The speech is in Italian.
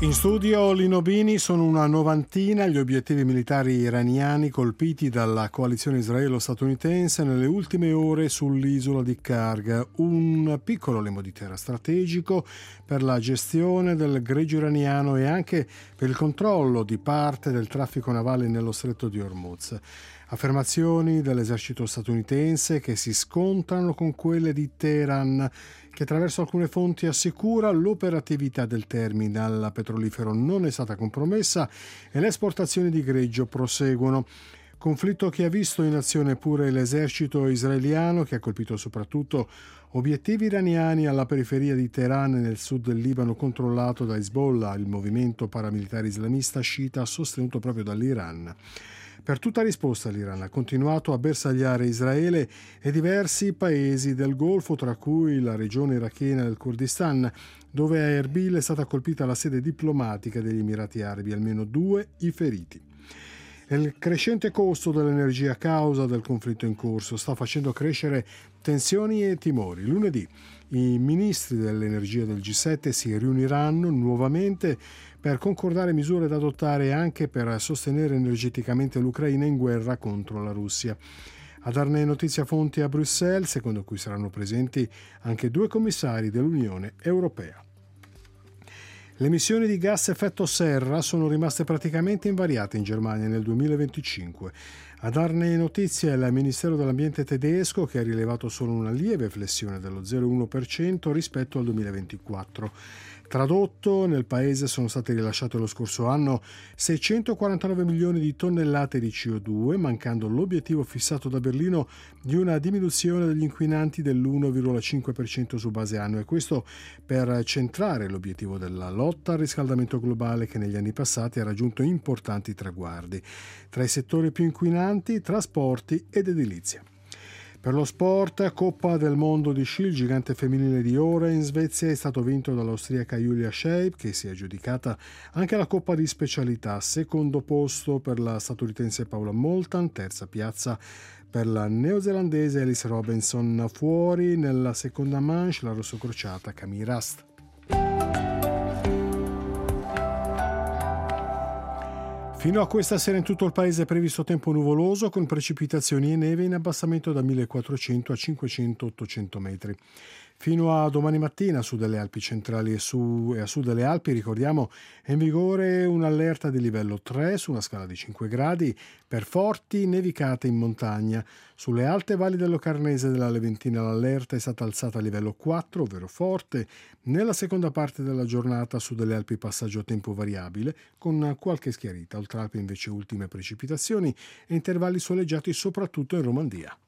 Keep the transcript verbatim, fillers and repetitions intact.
In studio Lino Bini. Sono una novantina gli obiettivi militari iraniani colpiti dalla coalizione israelo-statunitense nelle ultime ore sull'isola di Karg, un piccolo lembo di terra strategico per la gestione del greggio iraniano e anche per il controllo di parte del traffico navale nello stretto di Hormuz. Affermazioni dell'esercito statunitense che si scontrano con quelle di Teheran, che attraverso alcune fonti assicura l'operatività del terminal petrolifero non è stata compromessa e le esportazioni di greggio proseguono. Conflitto che ha visto in azione pure l'esercito israeliano, che ha colpito soprattutto obiettivi iraniani alla periferia di Teheran e nel sud del Libano controllato da Hezbollah, il movimento paramilitare islamista sciita sostenuto proprio dall'Iran. Per tutta risposta l'Iran ha continuato a bersagliare Israele e diversi paesi del Golfo, tra cui la regione irachena del Kurdistan, dove a Erbil è stata colpita la sede diplomatica degli Emirati Arabi, almeno due i feriti. Il crescente costo dell'energia a causa del conflitto in corso sta facendo crescere tensioni e timori. Lunedì i ministri dell'energia del G sette si riuniranno nuovamente per concordare misure da adottare anche per sostenere energeticamente l'Ucraina in guerra contro la Russia. A darne notizia fonti a Bruxelles, secondo cui saranno presenti anche due commissari dell'Unione Europea. Le emissioni di gas effetto serra sono rimaste praticamente invariate in Germania nel duemilaventicinque. A darne notizia è il Ministero dell'Ambiente tedesco, che ha rilevato solo una lieve flessione dello zero virgola uno per cento rispetto al duemilaventiquattro. Tradotto, nel paese sono state rilasciate lo scorso anno seicentoquarantanove milioni di tonnellate di C O due, mancando l'obiettivo fissato da Berlino di una diminuzione degli inquinanti dell'uno virgola cinque per cento su base annua, e questo per centrare l'obiettivo della lotta al riscaldamento globale, che negli anni passati ha raggiunto importanti traguardi. Tra i settori più inquinanti, trasporti ed edilizia. Per lo sport, Coppa del Mondo di sci, il gigante femminile di Åre in Svezia è stato vinto dall'austriaca Julia Scheib, che si è aggiudicata anche la Coppa di specialità. Secondo posto per la statunitense Paula Moulton, terza piazza per la neozelandese Alice Robinson. Fuori nella seconda manche la rossocrociata Camille Rast. Fino a questa sera in tutto il paese è previsto tempo nuvoloso con precipitazioni e neve in abbassamento da millequattrocento a cinquecento ottocento metri. Fino a domani mattina a sud delle Alpi centrali e, su, e a sud delle Alpi, ricordiamo, è in vigore un'allerta di livello tre su una scala di cinque gradi per forti nevicate in montagna. Sulle alte valli dell'Ocarnese e della Leventina l'allerta è stata alzata a livello quattro, ovvero forte. Nella seconda parte della giornata a sud delle Alpi passaggio a tempo variabile con qualche schiarita. Oltre Alpi invece ultime precipitazioni e intervalli soleggiati soprattutto in Romandia.